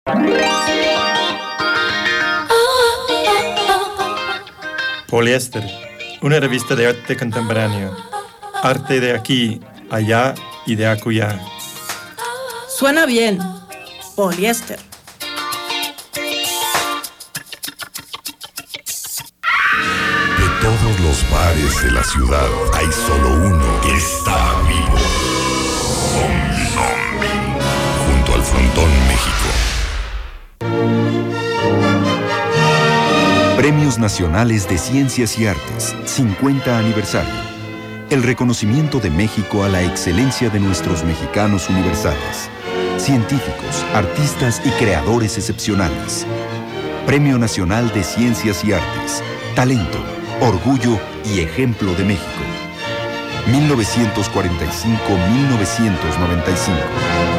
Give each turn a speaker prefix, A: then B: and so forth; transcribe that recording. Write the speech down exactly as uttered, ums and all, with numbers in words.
A: Poliéster, una revista de arte contemporáneo. Arte de aquí, allá y de acullá.
B: Suena bien. Poliéster.
C: De todos los bares de la ciudad, hay solo uno que está vivo. Zombie. Zombie. Junto al Frontón México.
D: Premios Nacionales de Ciencias y Artes, cincuenta aniversario. El reconocimiento de México a la excelencia de nuestros mexicanos universales. Científicos, artistas y creadores excepcionales. Premio Nacional de Ciencias y Artes. Talento, orgullo y ejemplo de México. mil novecientos cuarenta y cinco a mil novecientos noventa y cinco.